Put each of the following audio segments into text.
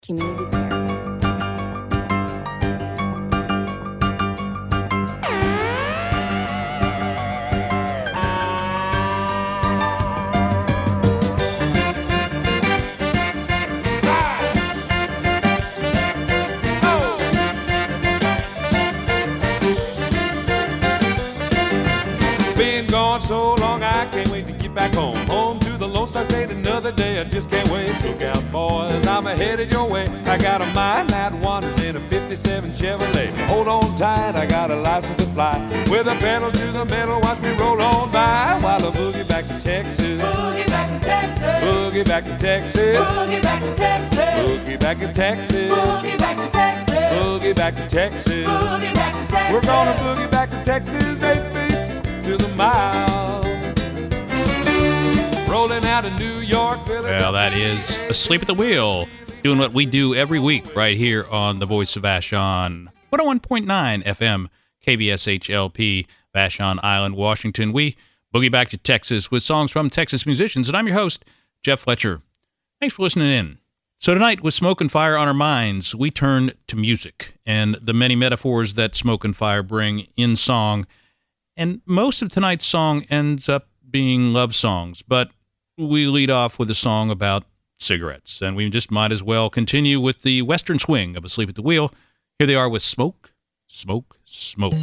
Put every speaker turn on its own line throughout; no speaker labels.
community care.
Been gone so long, I can't wait to get back home. Home to the Lone Star State another day. I just can't wait. Look out, boys, I'm headed your way. I got a mind that wanders in a 57 Chevrolet. Hold on tight, I got a license to fly. With a pedal to the metal, watch me roll on by while I boogie back to Texas.
Boogie back to Texas.
Boogie back to Texas.
Boogie back to Texas.
Boogie back to Texas.
Boogie back to Texas.
Boogie back to Texas.
Boogie back to Texas.
We're gonna boogie back to Texas, 8 beats to the mile. Rolling out of New York, Philadelphia.
Well, that is Asleep at the Wheel, doing what we do every week right here on the Voice of Vashon, 101.9 FM, KBSHLP, Vashon Island, Washington. We boogie back to Texas with songs from Texas musicians, and I'm your host, Jeff Fletcher. Thanks for listening in. So tonight, with Smoke and Fire on our minds, we turn to music and the many metaphors that Smoke and Fire bring in song. And most of tonight's song ends up being love songs, but we lead off with a song about cigarettes, and we just might as well continue with the western swing of Asleep at the Wheel. Here they are with Smoke, Smoke, Smoke.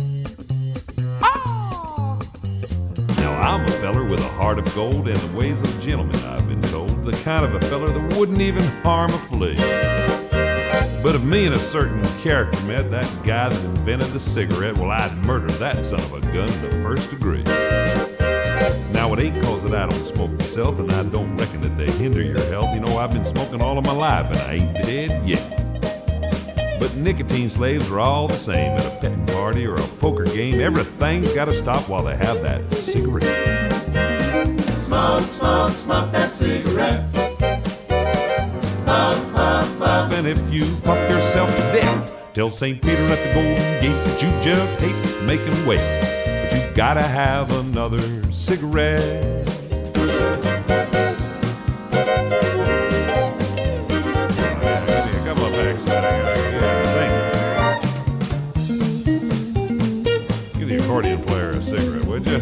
Now I'm a feller with a heart of gold and the ways of a gentleman, I've been told. The kind of a feller that wouldn't even harm a flea. But if me and a certain character met, that guy that invented the cigarette, well, I'd murder that son of a gun in the first degree. Now, it ain't cause that I don't smoke myself, and I don't reckon that they hinder your health. You know, I've been smoking all of my life, and I ain't dead yet. But nicotine slaves are all the same. At a petting party or a poker game, everything's gotta stop while they have that cigarette.
Smoke, smoke, smoke that cigarette. Puff, puff, puff.
And if you puff yourself to death, tell St. Peter at the Golden Gate that you just hate to make him wait. But you gotta have another cigarette. Give me a couple of packs Give the accordion player a cigarette, would you?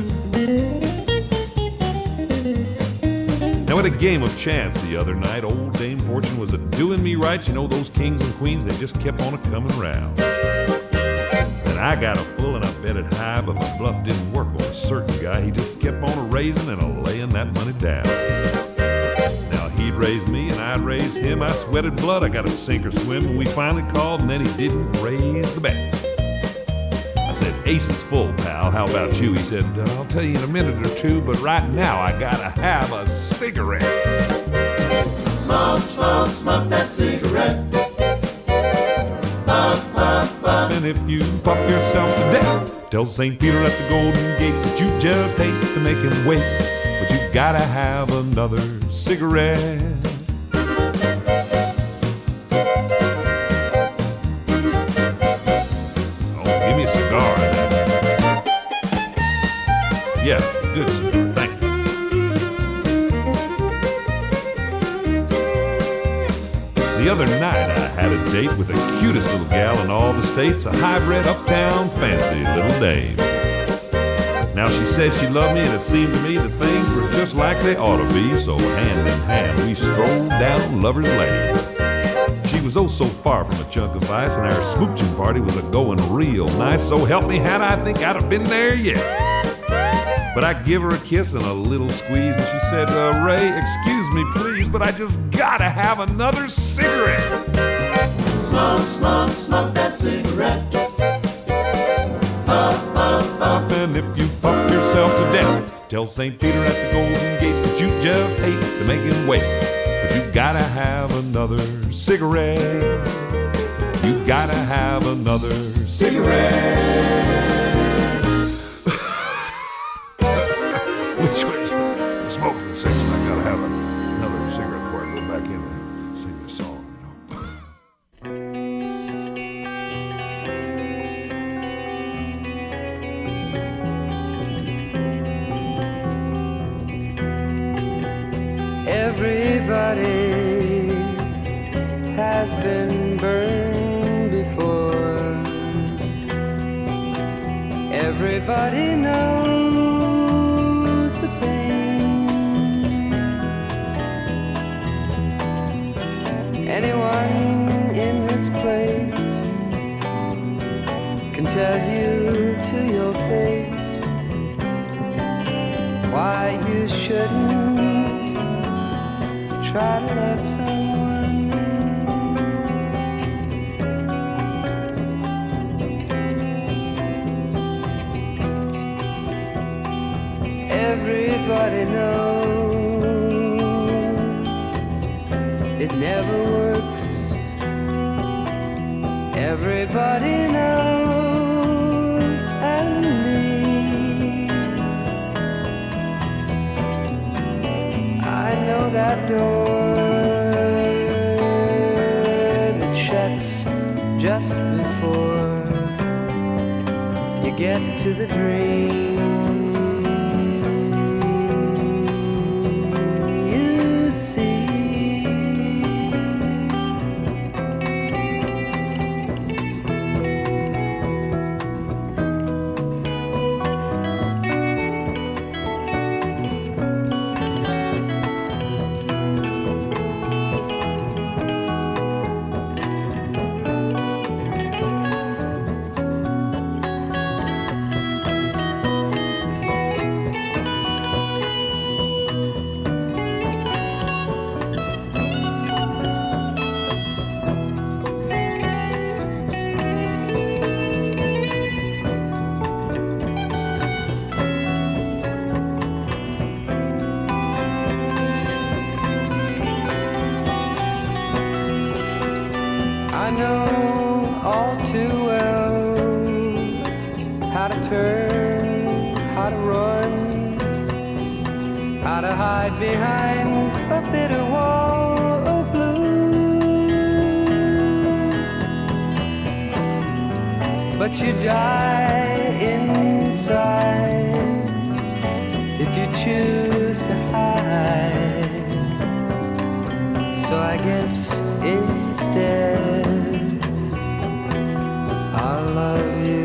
Now, at a game of chance the other night, old Dame Fortune was a-doing me right. You know, those kings and queens, they just kept on a-coming around. And I got a full and I bet it high, but my bluff didn't work on a certain guy. He just kept on a-raising and a-laying that money down. Now, he'd raise me and I'd raise him. I sweated blood, I got a sink or swim. And we finally called and then he didn't raise the bet. I said, ace is full, pal. How about you? He said, I'll tell you in a minute or two, but right now I gotta have a cigarette.
Smoke, smoke, smoke that cigarette. Puff, puff, puff.
And if you puff yourself to death, tell St. Peter at the Golden Gate that you just hate to make him wait, but you gotta have another cigarette. Oh, give me a cigar then. Yeah, good cigar, thank you. The other night I had a date with the cutest little gal in all the states, a hybrid uptown fancy little dame. Now she said she loved me and it seemed to me that things were just like they ought to be, so hand in hand we strolled down Lover's Lane. She was oh so far from a chunk of ice and our smooching party was a-going real nice, so help me had I think I'd have been there yet. But I give her a kiss and a little squeeze, and she said, Ray, excuse me, please, but I just gotta have another cigarette.
Smoke, smoke, smoke that cigarette. Puff, puff, puff.
And if you puff yourself to death, tell St. Peter at the Golden Gate that you just hate to make him wait, but you gotta have another cigarette. You gotta have another cigarette. Which way's the smoking section? I gotta have another cigarette before I go back in and sing this song,
Everybody
has been burned before. Everybody knows the pain. Anyone in this place can tell you to your face why you shouldn't try to love someone. Everybody knows it never works. Everybody knows, and me. I know that door that shuts just before you get to the dream. I know all too well how to turn, how to run, how to hide behind a bitter wall of blue. But you die inside if you choose to hide. So I guess instead I love you.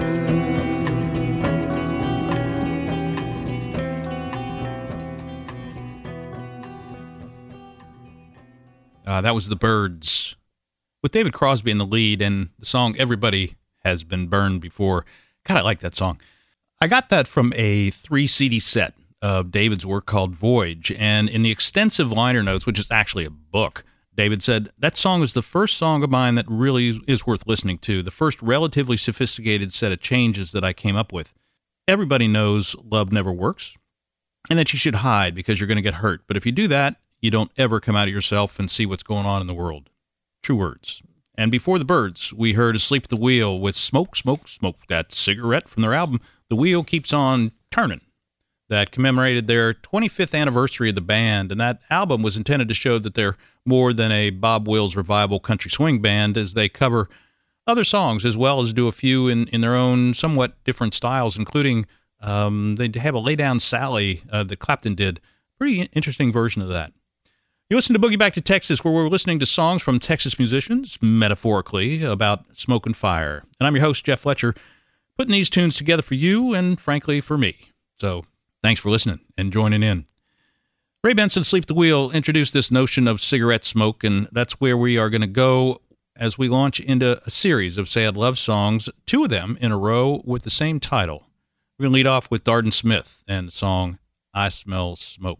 That was The Byrds with David Crosby in the lead and the song Everybody Has Been Burned Before. God, I like that song. I got that from a 3 CD set of David's work called Voyage, and in the extensive liner notes, which is actually a book, David said, that song is the first song of mine that really is worth listening to, the first relatively sophisticated set of changes that I came up with. Everybody knows love never works, and that you should hide because you're going to get hurt. But if you do that, you don't ever come out of yourself and see what's going on in the world. True words. And before The Byrds, we heard Asleep at the Wheel with Smoke, Smoke, Smoke, that cigarette from their album, The Wheel Keeps On Turning, that commemorated their 25th anniversary of the band, and that album was intended to show that they're more than a Bob Wills revival country swing band, as they cover other songs as well as do a few in their own somewhat different styles, including they have a Lay Down Sally that Clapton did. Pretty interesting version of that. You listen to Boogie Back to Texas, where we're listening to songs from Texas musicians, metaphorically, about smoke and fire. And I'm your host, Jeff Fletcher, putting these tunes together for you and, frankly, for me. So thanks for listening and joining in. Ray Benson's Sleep at the Wheel introduced this notion of cigarette smoke, and that's where we are going to go as we launch into a series of sad love songs, 2 of them in a row with the same title. We're going to lead off with Darden Smith and the song, I Smell Smoke.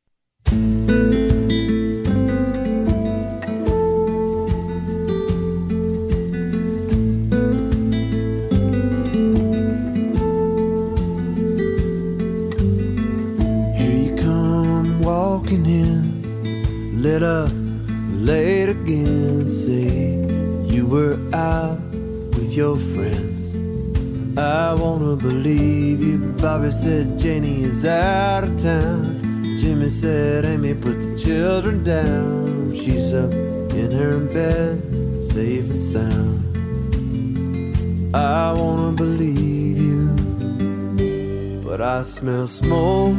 Lit up late again, say you were out with your friends. I wanna believe you. Bobby said Janie is out of town. Jimmy said Amy put the children down. She's up in her bed, safe and sound. I wanna believe you, but I smell smoke,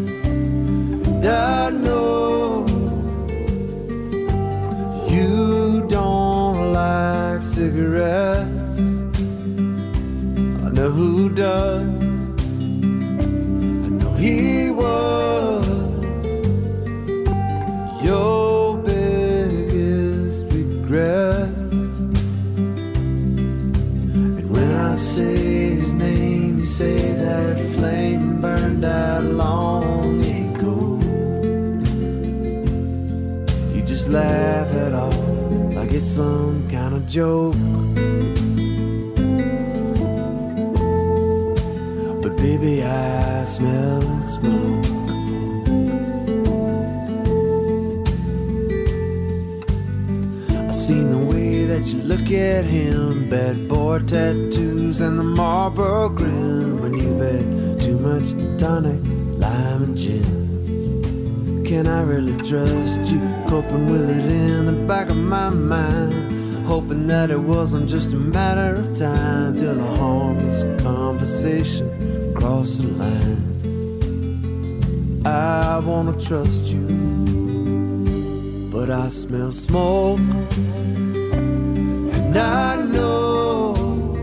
and I know you cigarettes. I know who does. I know he was your biggest regret. And when I say his name, you say that flame burned out long ago. You just laugh it off like it's some kind of joke. But baby, I smell smoke. I seen the way that you look at him, bad boy tattoos and the Marlboro grin. When you've had too much tonic, lime and gin. Can I really trust you? Coping with it in the back of my mind, hoping that it wasn't just a matter of time till a harmless conversation crossed the line. I wanna trust you, but I smell smoke, and I know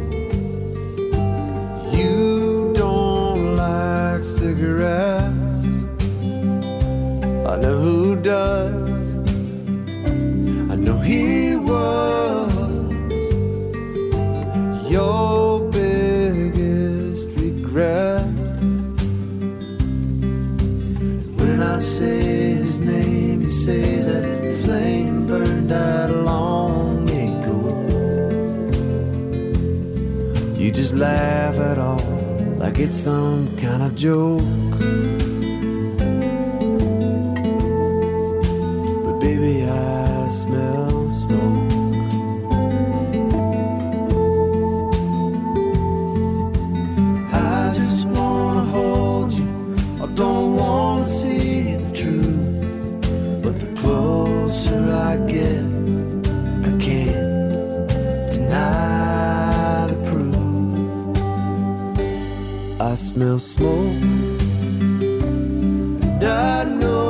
you don't like cigarettes. I know who does. I know he was your biggest regret. And when I say his name, you say that flame burned out long ago. You just laugh it off like it's some kind of joke. Baby, I smell smoke. I just wanna hold you. I don't wanna see the truth, but the closer I get, I can't deny the proof. I smell smoke, and I know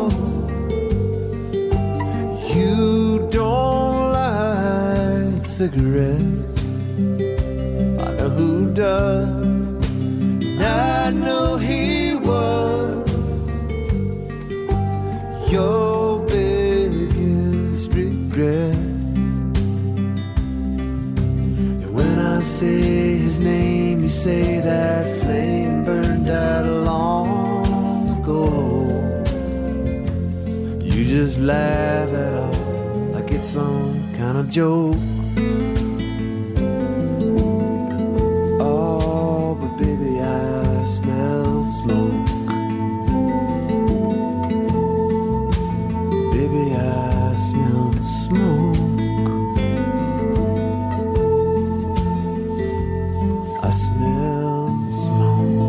you don't like cigarettes. I know who does. And I know he was your biggest regret. And when I say his name, you say that flame burned out long ago. You just laugh it off like it's some kind of joke. Oh, but baby, I smell smoke. Baby, I smell smoke. I smell smoke.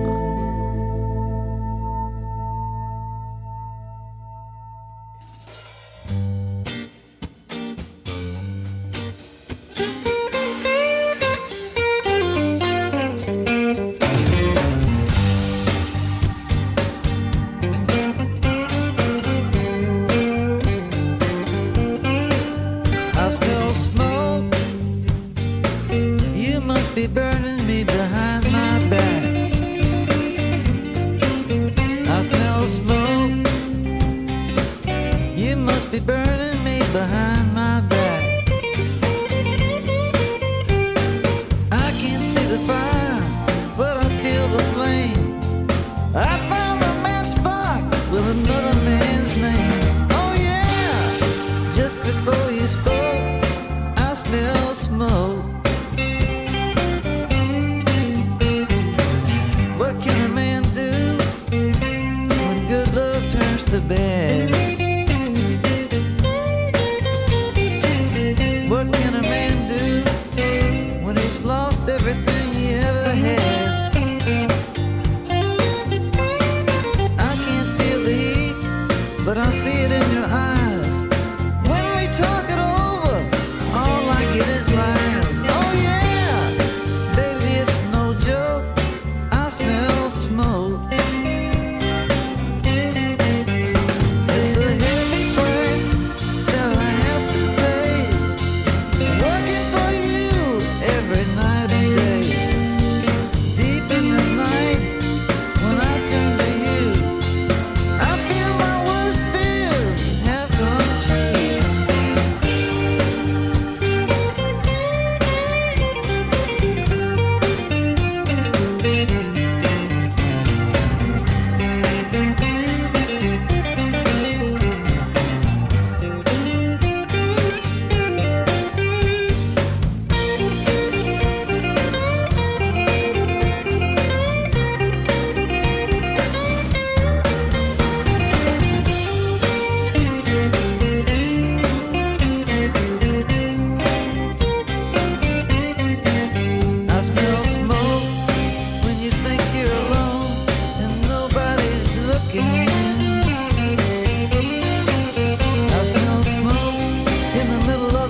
I smell smoke. You must be burning me behind my back. I smell smoke. You must be burning me behind my back. I can't see the fire, but I feel the flame. I found a match spark with another man's name. Oh yeah, just before you spoke, I smell smoke.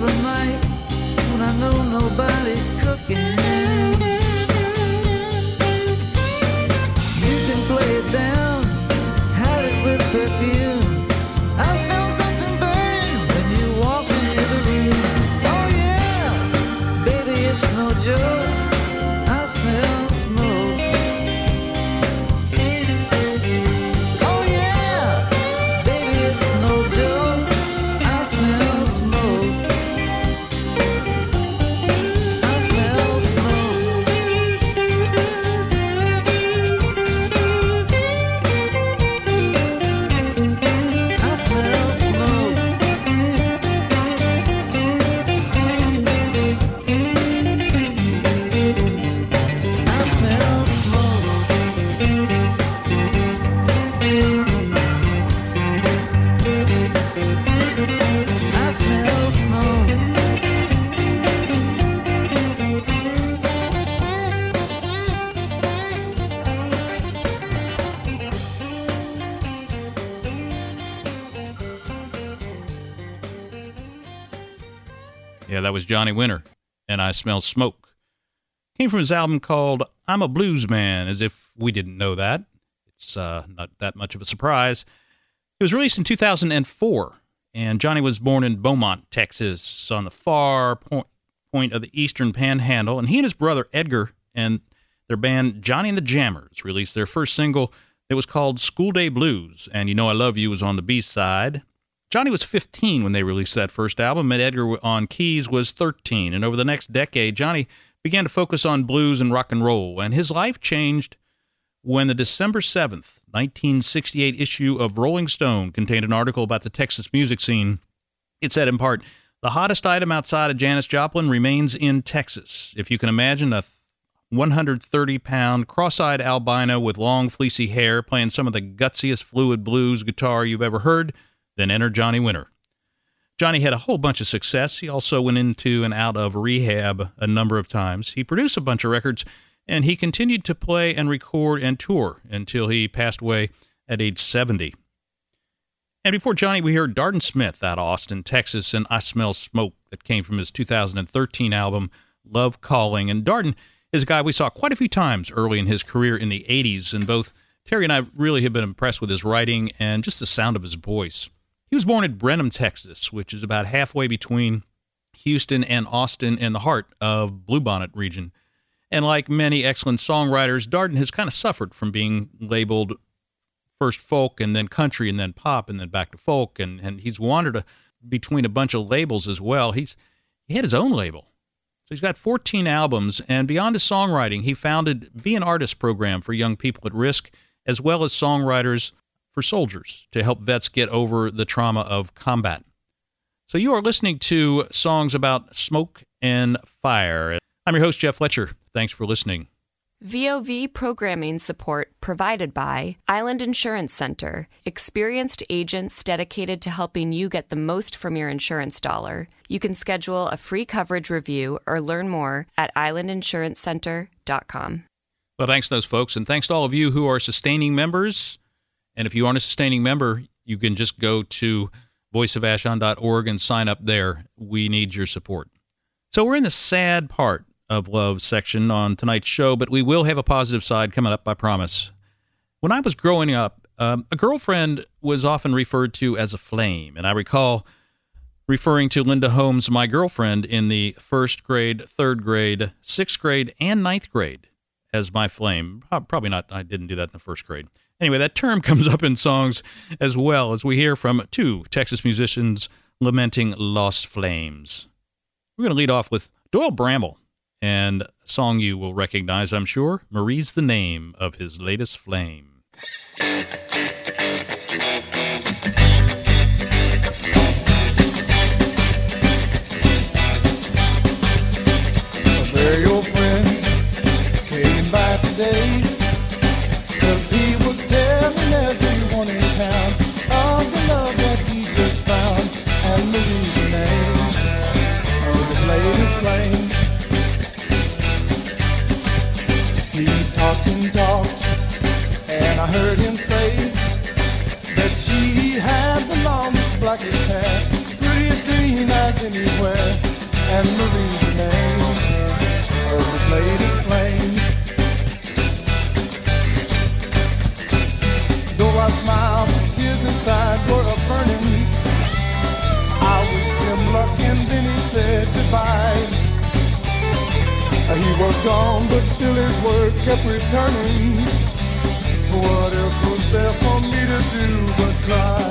the night when I know nobody's cooking. You can play it down, hide it with perfume. I smell something burn when you walk into the room. Oh yeah, baby, it's no joke. I smell smoke. Oh yeah, baby, it's no joke. I smell smoke. I smell smoke. I smell smoke. I smell smoke. I smell smoke.
Yeah, that was Johnny Winter, and I Smell Smoke. Came from his album called I'm a Blues Man, as if we didn't know that. It's not that much of a surprise. It was released in 2004, and Johnny was born in Beaumont, Texas, on the far point of the eastern panhandle, and he and his brother Edgar and their band Johnny and the Jammers released their first single that was called School Day Blues, and You Know I Love You was on the B-side. Johnny was 15 when they released that first album, and Edgar on keys was 13. And over the next decade, Johnny began to focus on blues and rock and roll, and his life changed when the December 7th, 1968 issue of Rolling Stone contained an article about the Texas music scene. It said, in part, the hottest item outside of Janis Joplin remains in Texas. If you can imagine a 130-pound, cross-eyed albino with long, fleecy hair playing some of the gutsiest fluid blues guitar you've ever heard, then enter Johnny Winter. Johnny had a whole bunch of success. He also went into and out of rehab a number of times. He produced a bunch of records, and he continued to play and record and tour until he passed away at age 70. And before Johnny, we heard Darden Smith out of Austin, Texas, and I Smell Smoke that came from his 2013 album, Love Calling. And Darden is a guy we saw quite a few times early in his career in the 80s, and both Terry and I really have been impressed with his writing and just the sound of his voice. He was born in Brenham, Texas, which is about halfway between Houston and Austin in the heart of Bluebonnet region. And like many excellent songwriters, Darden has kind of suffered from being labeled first folk and then country and then pop and then back to folk. And he's wandered between a bunch of labels as well. He had his own label. So he's got 14 albums. And beyond his songwriting, he founded Be an Artist program for young people at risk, as well as Songwriters for Soldiers to help vets get over the trauma of combat. So you are listening to songs about smoke and fire. I'm your host, Jeff Fletcher. Thanks for listening.
VOV programming support provided by Island Insurance Center, experienced agents dedicated to helping you get the most from your insurance dollar. You can schedule a free coverage review or learn more at islandinsuranceCenter.com.
Well, thanks to those folks, and thanks to all of you who are sustaining members. And if you aren't a sustaining member, you can just go to voiceofashon.org and sign up there. We need your support. So we're in the sad part of love section on tonight's show, but we will have a positive side coming up, I promise. When I was growing up, a girlfriend was often referred to as a flame, and I recall referring to Linda Holmes, my girlfriend, in the first grade, third grade, sixth grade, and ninth grade as my flame. Probably not, I didn't do that in the first grade. Anyway, that term comes up in songs as well, as we hear from two Texas musicians lamenting lost flames. We're going to lead off with Doyle Bramble, and a song you will recognize, I'm sure, Marie's the Name of his latest flame.
Very old friend came by today, 'cause he was telling everyone in town of the love that he just found, and Marie's the name of his latest flame. He talked and talked, and I heard him say
and Marie's the name of his latest flame. Though I smiled, the tears inside were a-burning. I wished him luck and then he said goodbye. He was gone, but still his words kept returning. What else was there for me to do but cry?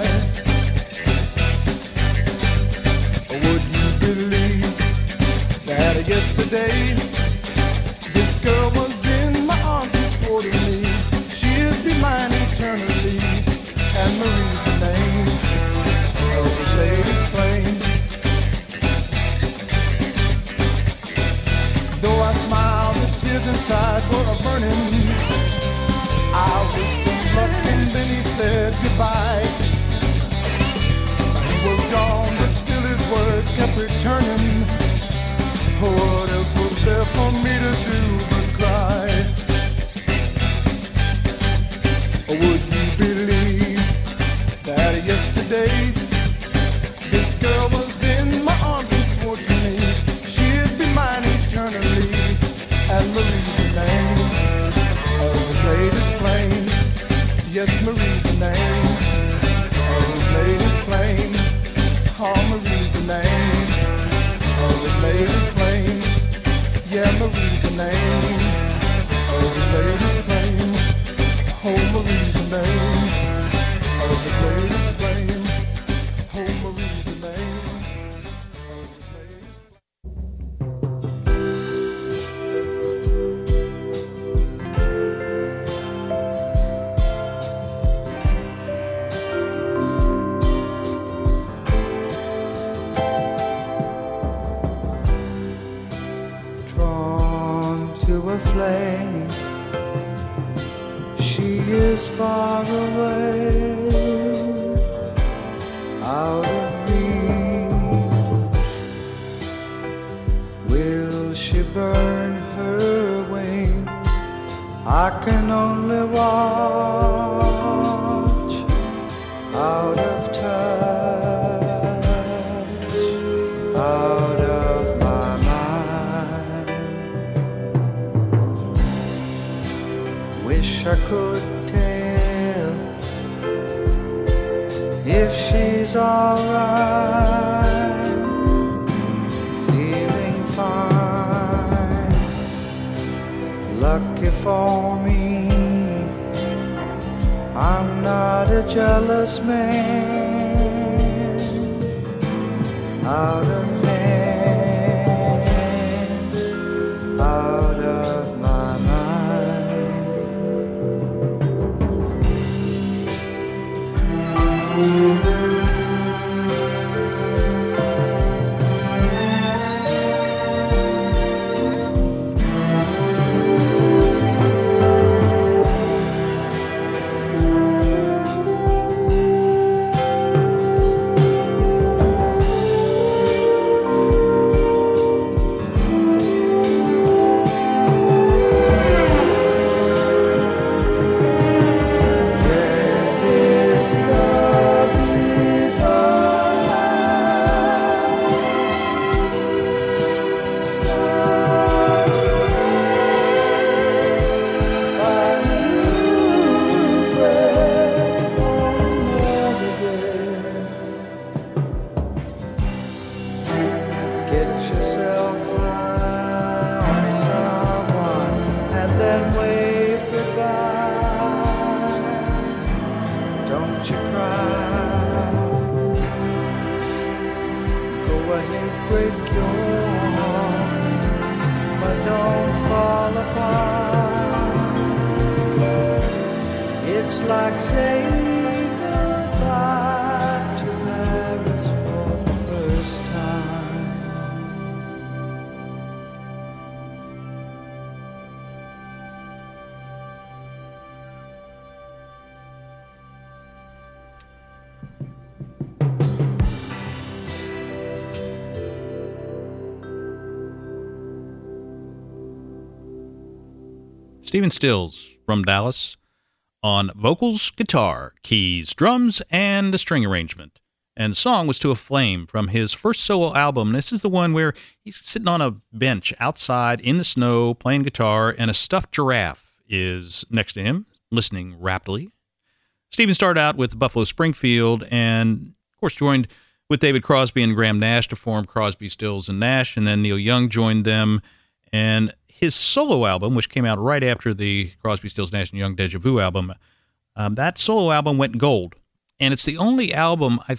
Would you believe that yesterday this girl was in my arms and swore to me she'd be mine eternally, and Marie's the name of his latest flame. Though I smiled, the tears inside were a-burning. I wished him luck and then he said goodbye. He was gone, but still his words kept returning. What else was there for me to do but cry? Would you believe that yesterday this girl was in my arms and swore to me she'd be mine eternally, and Marie's the name of his latest flame. Yes, Marie's the name of his latest flame. Oh, Marie's the name of his latest flame. Yeah, Marie's the name of his latest flame. Oh, Marie's the name of his latest flame. Oh, Marie's the name of his latest
Drawn to a flame, she is far away, out of reach. Will she burn her wings? I can only watch, out of touch, out of my mind. Wish I could tell if she's alright, feeling fine. Lucky for me, I'm not a jealous man, out of hand, out of my mind. Like saying goodbye to Paris for the first time.
Stephen Stills from Dallas on vocals, guitar, keys, drums, and the string arrangement. And the song was To a Flame from his first solo album. This is the one where he's sitting on a bench outside in the snow playing guitar, and a stuffed giraffe is next to him, listening raptly. Stephen started out with Buffalo Springfield and, of course, joined with David Crosby and Graham Nash to form Crosby, Stills, and Nash, and then Neil Young joined them. And his solo album, which came out right after the Crosby, Stills, Nash, and Young Deja Vu album, that solo album went gold. And it's the only album, I'm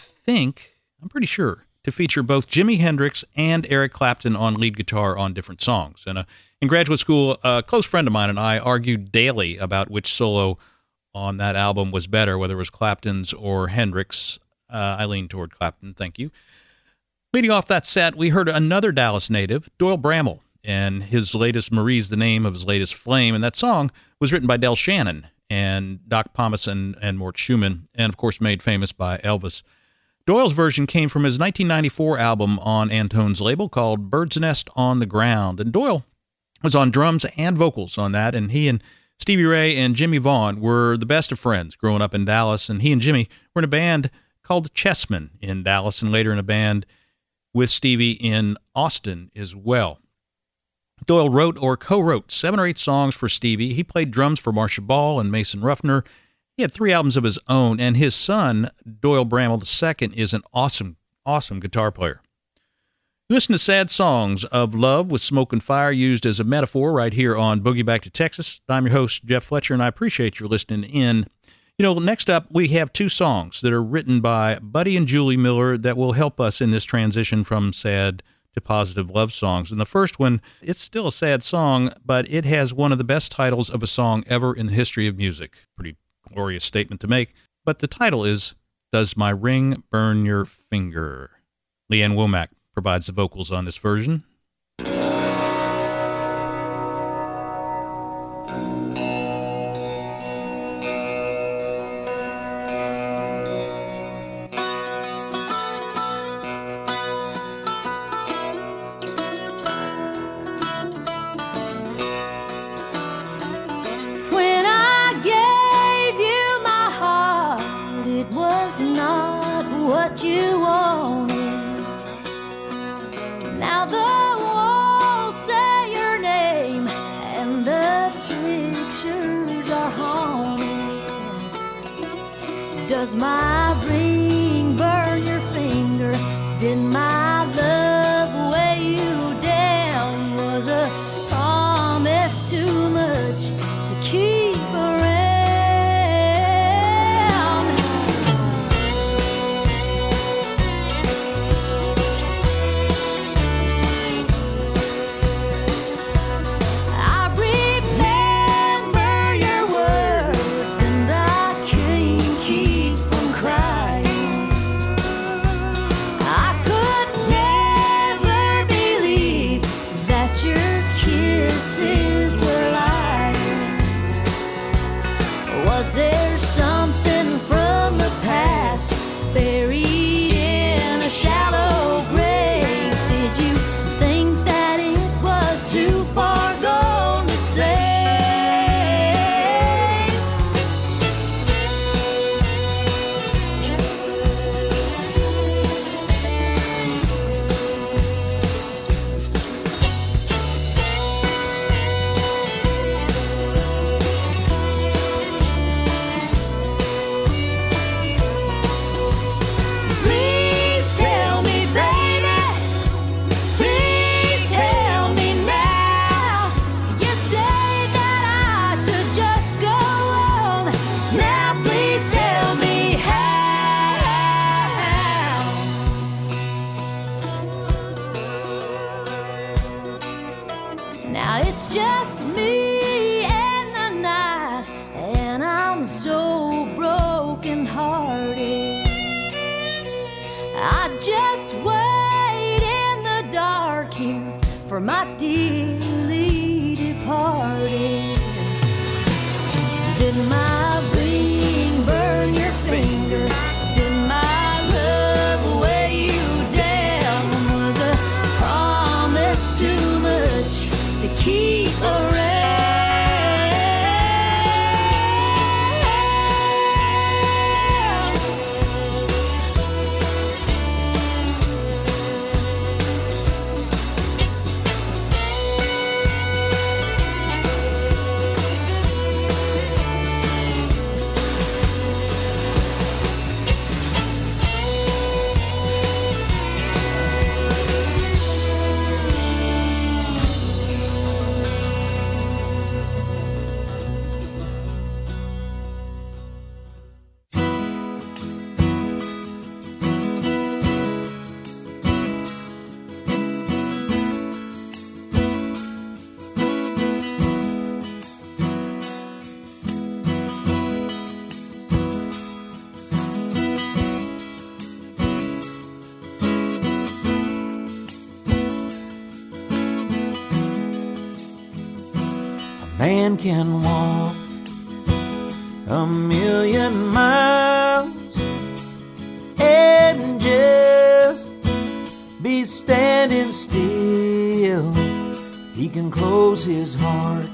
pretty sure, to feature both Jimi Hendrix and Eric Clapton on lead guitar on different songs. And in graduate school, a close friend of mine and I argued daily about which solo on that album was better, whether it was Clapton's or Hendrix. I lean toward Clapton, thank you. Leading off that set, we heard another Dallas native, Doyle Bramall, and his latest Marie's the name of his latest flame, and that song was written by Del Shannon and Doc Pomus and Mort Schumann, and of course made famous by Elvis. Doyle's version came from his 1994 album on Antone's label called Bird's Nest on the Ground, and Doyle was on drums and vocals on that, and he and Stevie Ray and Jimmy Vaughn were the best of friends growing up in Dallas, and he and Jimmy were in a band called the Chessmen in Dallas, and later in a band with Stevie in Austin as well. Doyle wrote or co-wrote 7 or 8 songs for Stevie. He played drums for Marcia Ball and Mason Ruffner. He had 3 albums of his own, and his son, Doyle Bramall II, is an awesome guitar player. Listen to sad songs of love with smoke and fire used as a metaphor right here on Boogie Back to Texas. I'm your host, Jeff Fletcher, and I appreciate your listening in. Next up, we have 2 songs that are written by Buddy and Julie Miller that will help us in this transition from sad to positive love songs. And the first one, it's still a sad song, but it has one of the best titles of a song ever in the history of music. Pretty glorious statement to make. But the title is, Does My Ring Burn Your Finger? Leanne Womack provides the vocals on this version.
You wanted. Now the walls say your name and the pictures are haunted. Does my ring burn your finger? Did my love weigh you down? Was a promise too much to keep around? Was there something from the past buried in a shallow grave? Did you think that it was too far gone to say? Now it's just me and the night, and I'm so broken hearted. I just wait in the dark here for my dearly departed. Did my ring burn your finger? Did my love weigh you down? Was a promise too much to keep around?
and can walk 1,000,000 miles and just be standing still. He can close his heart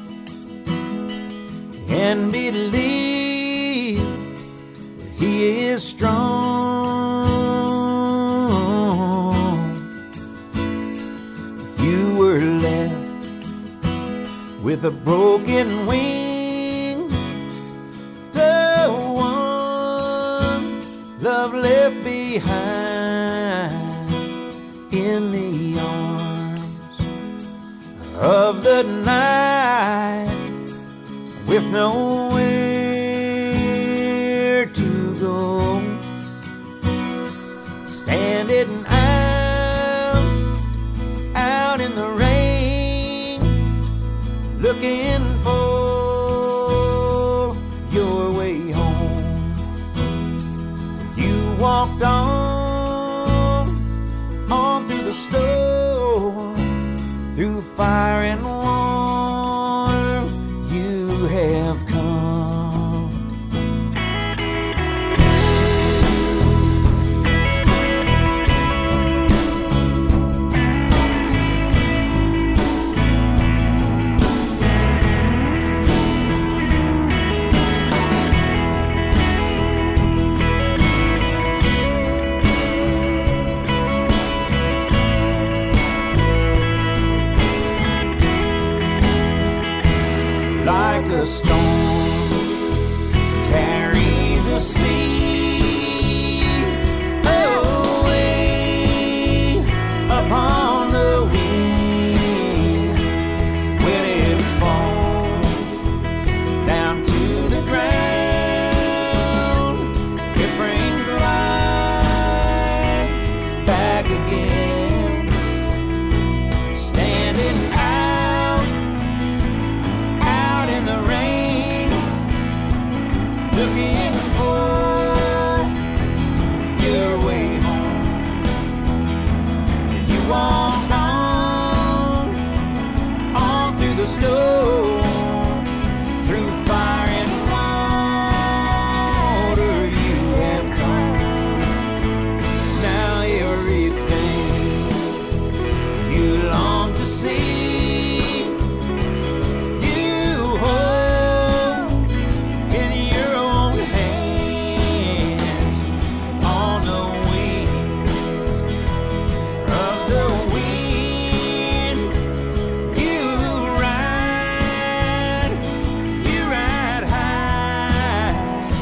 and believe that he is strong. You were left with a broken wing, the one love left behind in the arms of the night, with nowhere to go, standing out in the rain, looking for your way home. You walked on through the storm, through fire and water, you have come. Like a storm carries a sea away upon the wind. When it falls down to the ground, it brings life back again. Standing out in the rain, looking for your way home. You walk on through the storm, through fire and water, you have come. Now everything you long to see, you hold in your own hands, on the wings of the wind. You ride high.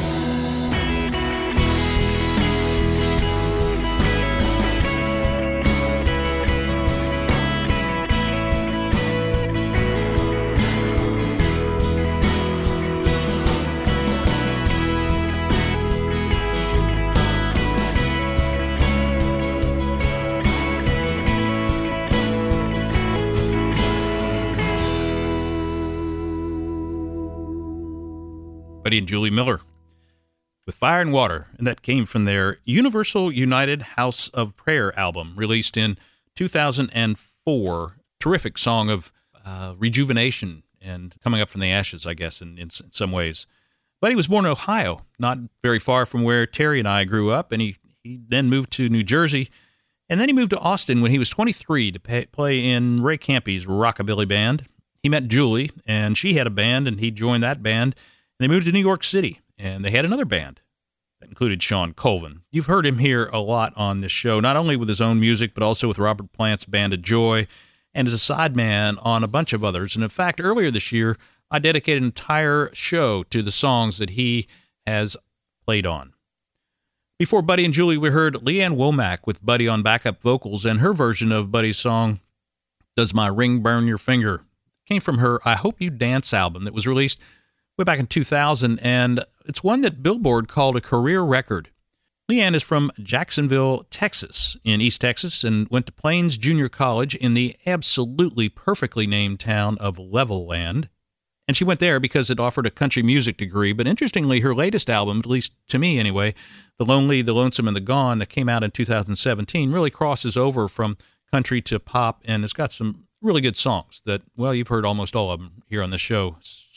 Buddy and Julie Miller with Fire and Water, and that came from their Universal United House of Prayer album, released in 2004. Terrific song of rejuvenation and coming up from the ashes, I guess, in some ways. Buddy was born in Ohio, not very far from where Terry and I grew up, and he then moved to New Jersey, and then he moved to Austin when he was 23 to play in Ray Campy's Rockabilly Band. He met Julie, and she had a band, and he joined that band. They moved to New York City, and they had another band that included Sean Colvin. You've heard him here a lot on this show, not only with his own music, but also with Robert Plant's Band of Joy, and as a sideman on a bunch of others. And in fact, earlier this year, I dedicated an entire show to the songs that he has played on. Before Buddy and Julie, we heard Leanne Womack with Buddy on backup vocals, and her version of Buddy's song, Does My Ring Burn Your Finger? It came from her I Hope You Dance album that was released way back in 2000, and it's one that Billboard called a career record. Leanne is from Jacksonville, Texas, in East Texas, and went to Plains Junior College in the absolutely perfectly named town of Levelland. And she went there because it offered a country music degree. But interestingly, her latest album, at least to me anyway, The Lonely, The Lonesome, and The Gone, that came out in 2017, really crosses over from country to pop, and it's got some really good songs that, well, you've heard almost all of them here on the show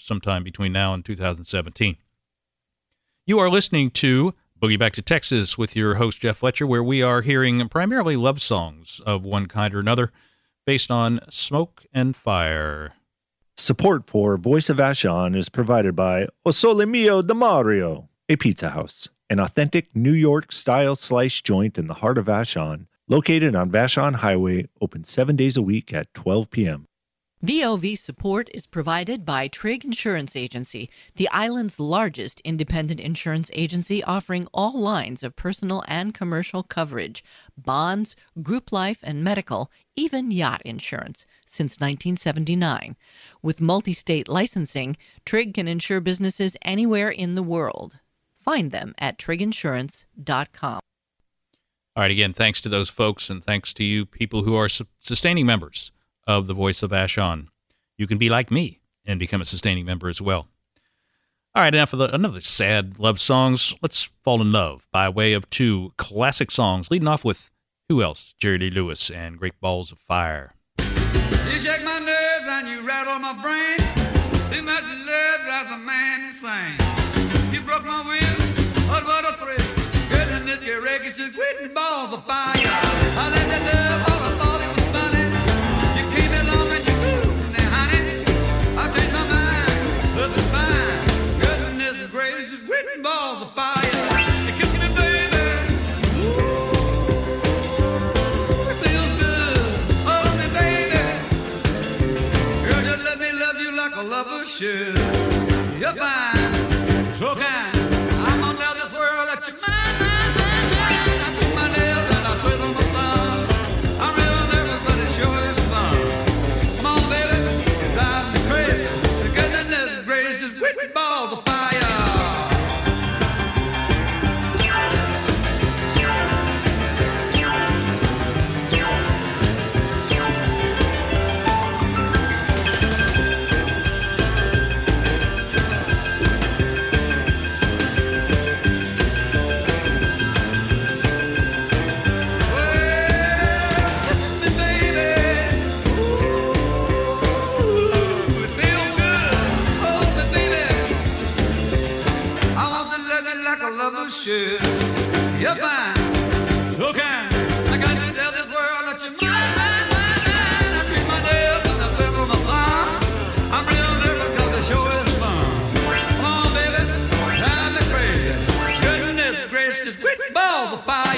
sometime between now and 2017. You are listening to Boogie Back to Texas with your host, Jeff Fletcher, where we are hearing primarily love songs of one kind or another based on Smoke and Fire.
Support for Voice of Vashon is provided by O Sole Mio de Mario, a pizza house, an authentic New York-style slice joint in the heart of Vashon, located on Vashon Highway, open 7 days a week at 12 p.m.
VOV support is provided by Trigg Insurance Agency, the island's largest independent insurance agency offering all lines of personal and commercial coverage, bonds, group life and medical, even yacht insurance, since 1979. With multi-state licensing, Trigg can insure businesses anywhere in the world. Find them at trigginsurance.com.
All right, again, thanks to those folks, and thanks to you people who are sustaining members of the Voice of Vashon. You can be like me and become a sustaining member as well. All right, enough of another sad love songs. Let's fall in love by way of two classic songs, leading off with, who else? Jerry Lee Lewis and Great Balls of Fire.
You shake my nerves and you rattle my brain. Too much love drives a man insane. You broke my will, what a thrill. Good in this wreck is just quitting balls of fire. I let that love all I thought it was funny. You came along and you moved now, honey. I changed my mind, love is fine. Goodness gracious, quitting balls of fire. You kiss me, baby. Ooh, it feels good. Hold me, baby. Girl, just let me love you like a lover should. You're fine, so kind. I'm gonna love this world that you're mine. I took my nails and I twiddle my thumb. I'm real nervous, but it sure is fun. Come on, baby, you drive me crazy. The goodness gracious, quit balls of fire. Should. You're fine, so kind. I got to tell this world that you're mine. I treat my nails and I flip on my thumb. I'm real nervous because the show is fun. Come on, baby, drive me crazy. Goodness gracious, quit balls of fire.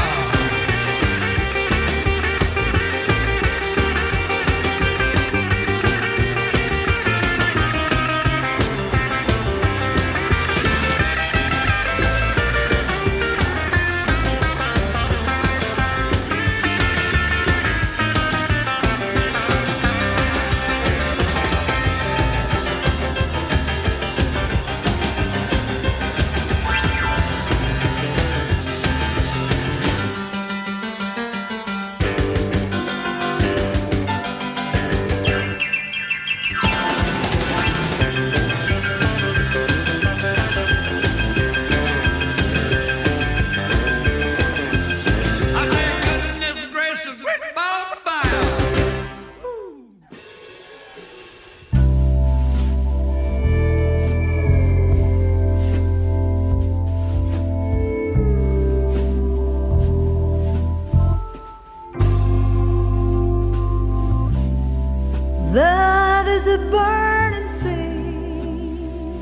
Love is a burning thing,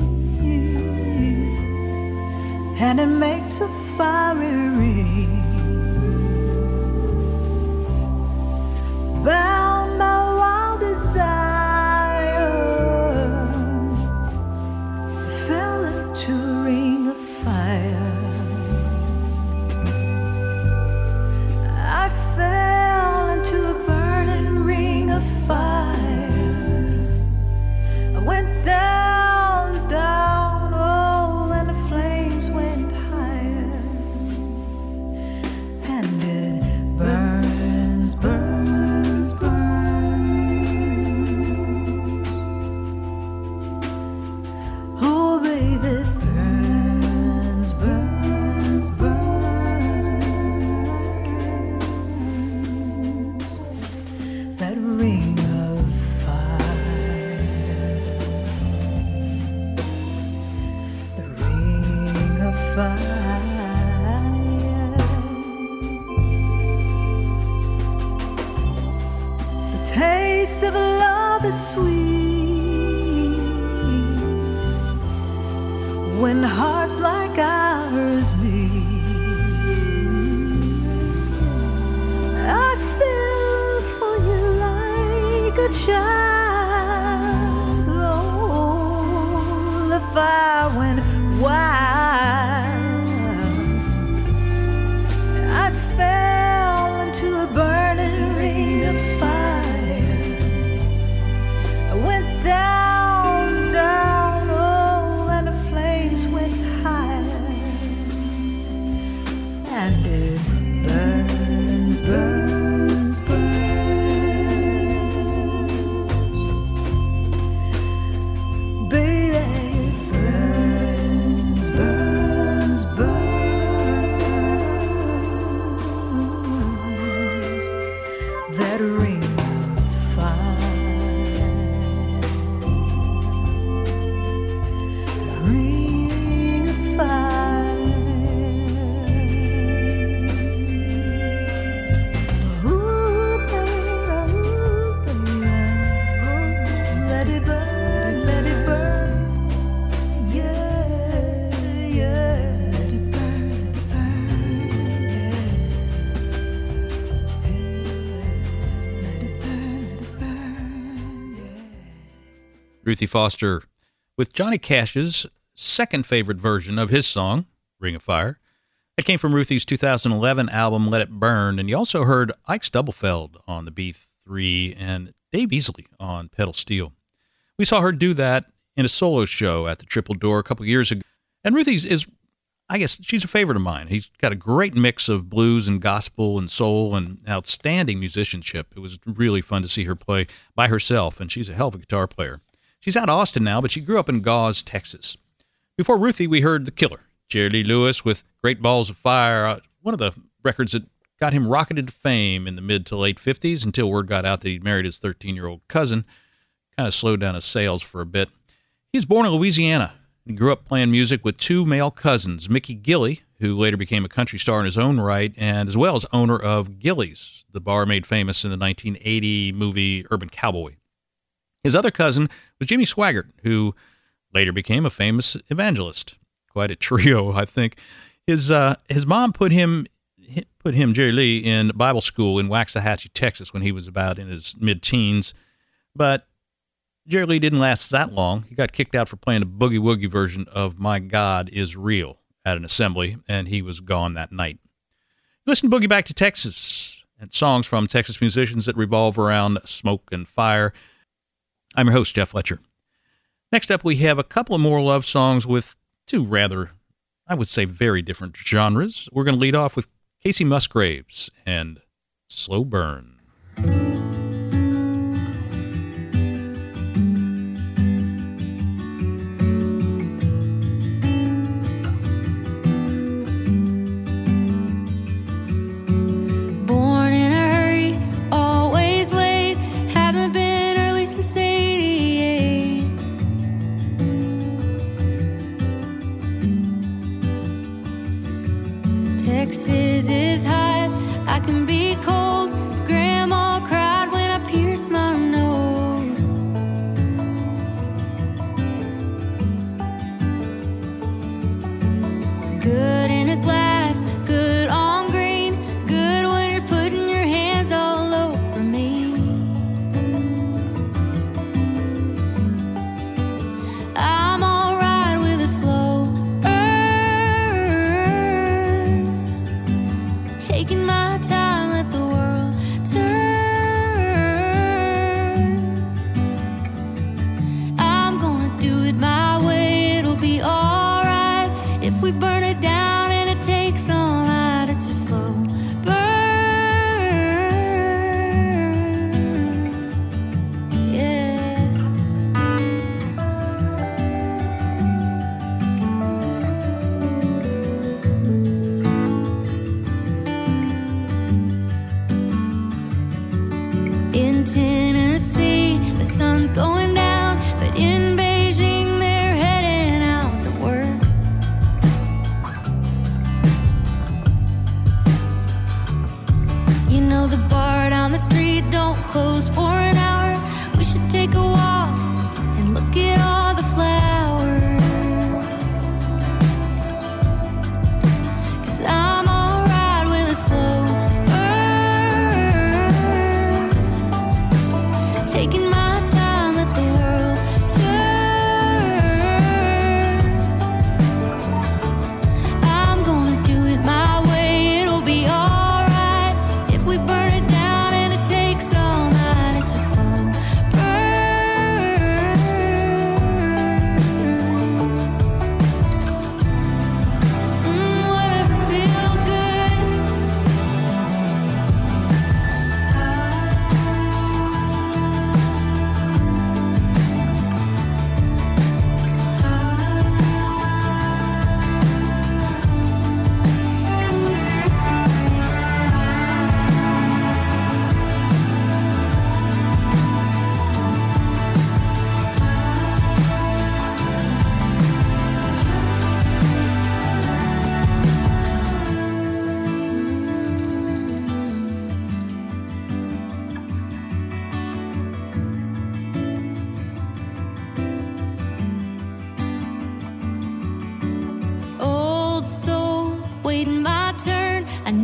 and it makes a fiery ring. Bound by wild desire, fell into a ring of fire. I fell into a burning ring of fire. Went down, down, oh, and the flames went higher. And it burns, burns, burns. Oh, baby, it burns, burns, burns. That ring of fire. taste of a love that's sweet when hearts like ours meet. I feel for you like a child. Oh, the fire went wild. I fell into a burning ring of fire. I went down, down, oh, and the flames went higher. And it burns, burns, burns. Baby, it burns, burns, burns. That ring of fire, that ring of fire. Ooh, baby, let it burn, let it burn. Yeah, yeah, let it burn,
Ruthie Foster with Johnny Cash's second favorite version of his song, Ring of Fire. That came from Ruthie's 2011 album, Let It Burn, and you also heard Ike Stubblefeld on the B3 and Dave Easley on pedal steel. We saw her do that in a solo show at the Triple Door a couple years ago. And Ruthie's is, I guess, she's a favorite of mine. He's got a great mix of blues and gospel and soul and outstanding musicianship. It was really fun to see her play by herself, and she's a hell of a guitar player. She's out of Austin now, but she grew up in Gause, Texas. Before Ruthie, we heard The Killer, Jerry Lee Lewis with Great Balls of Fire, one of the records that got him rocketed to fame in the mid to late 50s until word got out that he'd married his 13-year-old cousin. Kind of slowed down his sales for a bit. He was born in Louisiana. He grew up playing music with two male cousins, Mickey Gilley, who later became a country star in his own right, and as well as owner of Gilley's, the bar made famous in the 1980 movie Urban Cowboy. His other cousin was Jimmy Swaggart, who later became a famous evangelist. Quite a trio, I think. His mom put him, Jerry Lee, in Bible school in Waxahachie, Texas, when he was about in his mid-teens. But Jerry Lee didn't last that long. He got kicked out for playing a boogie-woogie version of My God Is Real at an assembly, and he was gone that night. Listen to Boogie Back to Texas and songs from Texas musicians that revolve around smoke and fire. I'm your host, Jeff Fletcher. Next up, we have a couple of more love songs with two rather, I would say, very different genres. We're going to lead off with Casey Musgraves and Slow Burn.
Texas is hot, I can be cold. Grandma cried.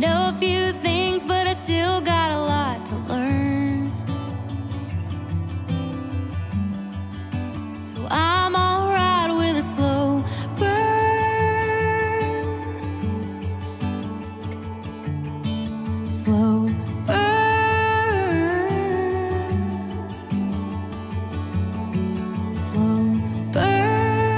know a few things, but I still got a lot to learn. So I'm alright with a slow burn. Slow burn. Slow burn.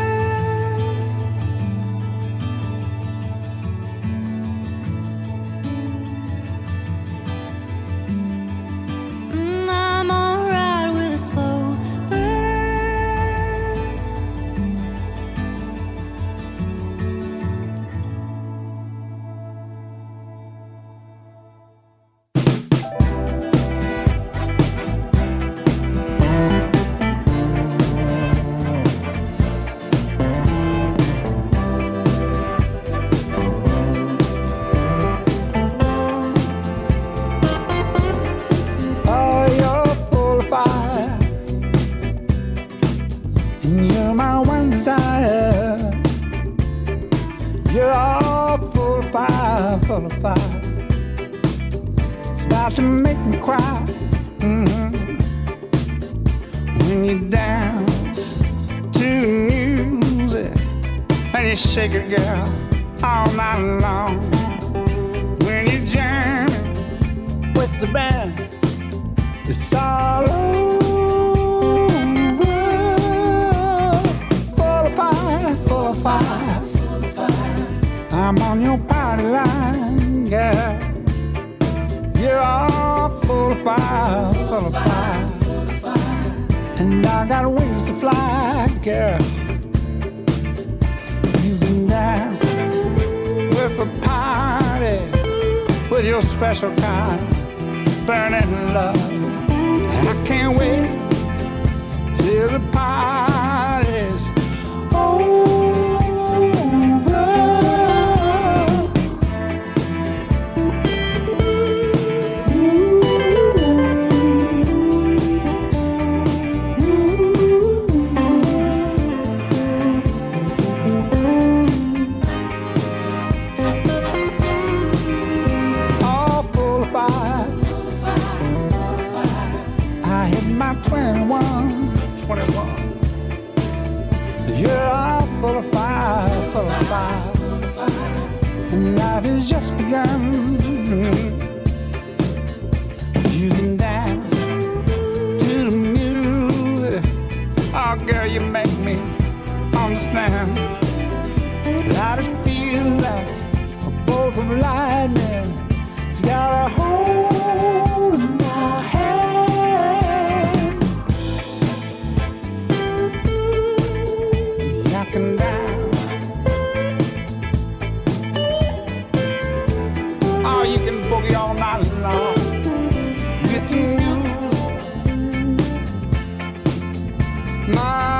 I'm alright with a slow burn.
Oh, you're full of fire, and you're my one desire. You're all full of fire, full of fire. It's about to make me cry. When you dance to the music and you shake it, girl, all night long. When you jam with the band, it's all over. Full of fire, full of fire, full of fire. I'm on your party line, girl. You're all full of fire, full of fire, full of fire. And I got wings to fly, girl. You can dance with the party, with your special kind, burning love. I can't wait till the party's over. All full of fire. I hit my 21. You're all full of fire, full of fire. And life has just begun. You can dance to the music. Oh, girl, you make me understand that it feels like a bolt of lightning. It's got a hold in my hand. I can dance. Oh, you can boogie all night long. You can use my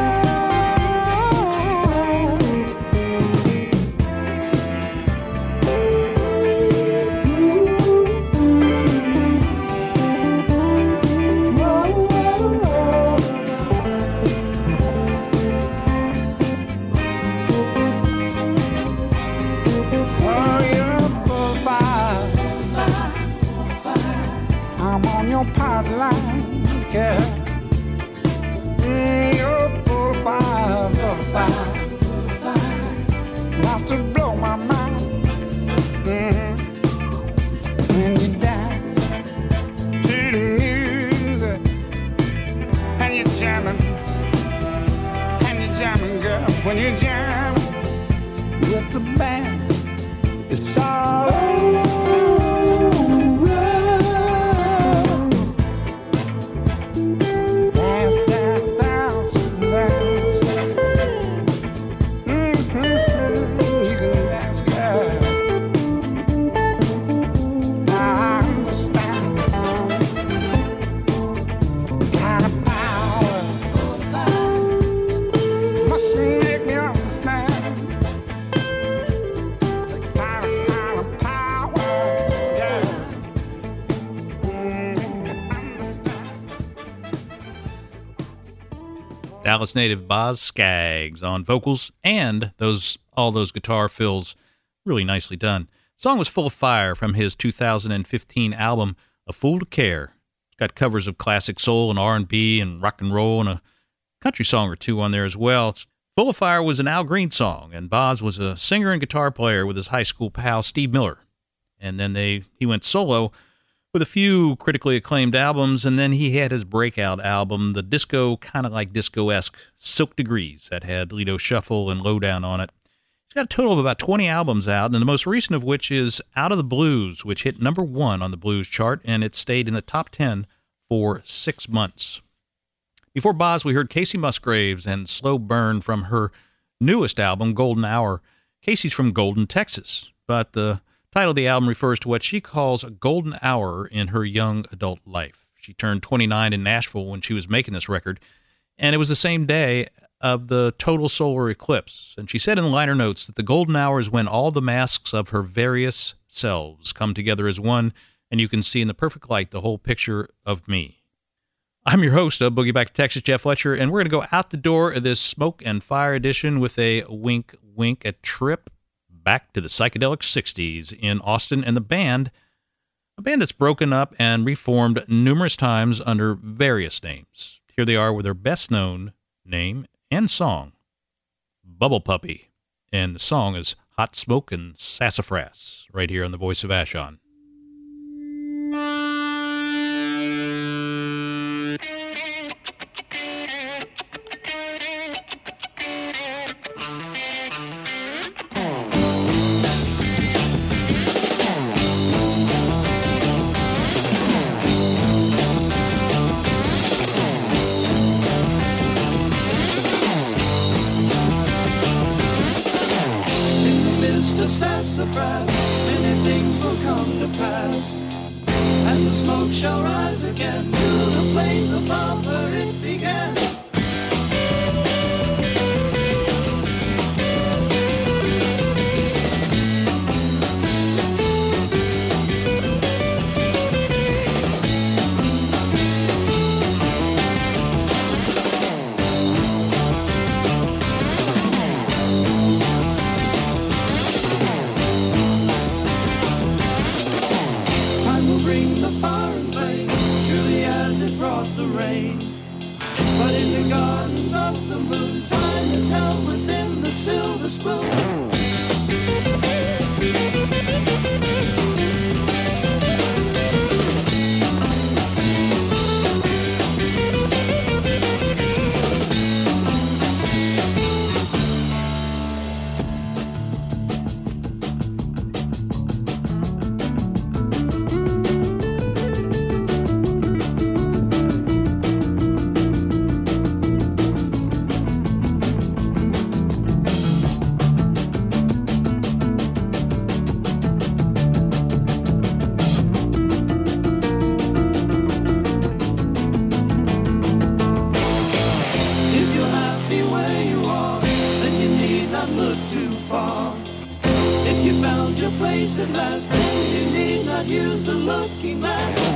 your party line, girl. You're full of fire, full of fire, full of fire. About to blow my mind. When you dance to the music and you're jamming, girl. When you jam with the band, it's all over.
Dallas native Boz Scaggs on vocals, and all those guitar fills really nicely done. The song was Full of Fire from his 2015 album, A Fool to Care. It's got covers of classic soul and R&B and rock and roll and a country song or two on there as well. Full of Fire was an Al Green song, and Boz was a singer and guitar player with his high school pal Steve Miller. And then he went solo with a few critically acclaimed albums, and then he had his breakout album, the disco, kind of like disco-esque Silk Degrees, that had Lido Shuffle and Lowdown on it. He's got a total of about 20 albums out, and the most recent of which is Out of the Blues, which hit number 1 on the blues chart, and it stayed in the top 10 for 6 months. Before Boz, we heard Casey Musgraves and Slow Burn from her newest album, Golden Hour. Casey's from Golden, Texas, but the title of the album refers to what she calls a golden hour in her young adult life. She turned 29 in Nashville when she was making this record, and it was the same day of the total solar eclipse. And she said in the liner notes that the golden hour is when all the masks of her various selves come together as one, and you can see in the perfect light the whole picture of me. I'm your host of Boogie Back to Texas, Jeff Fletcher, and we're going to go out the door of this Smoke and Fire edition with a wink, wink, a trip back to the psychedelic 60s in Austin, and the band, a band that's broken up and reformed numerous times under various names. Here they are with their best-known name and song, Bubble Puppy, and the song is Hot Smoke and Sassafras, right here on the Voice of Vashon.
Sassafras, many things will come to pass, and the smoke shall rise again to the place above where it began. At last, then you need not use the looking glass.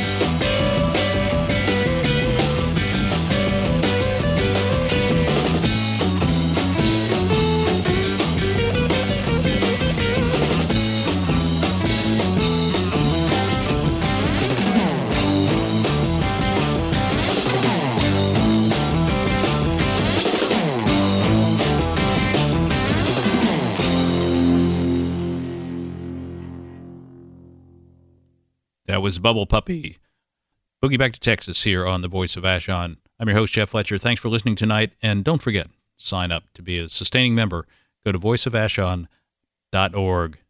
That was Bubble Puppy. Boogie Back to Texas here on the Voice of Vashon. I'm your host, Jeff Fletcher. Thanks for listening tonight. And don't forget, sign up to be a sustaining member. Go to voiceofvashon.org.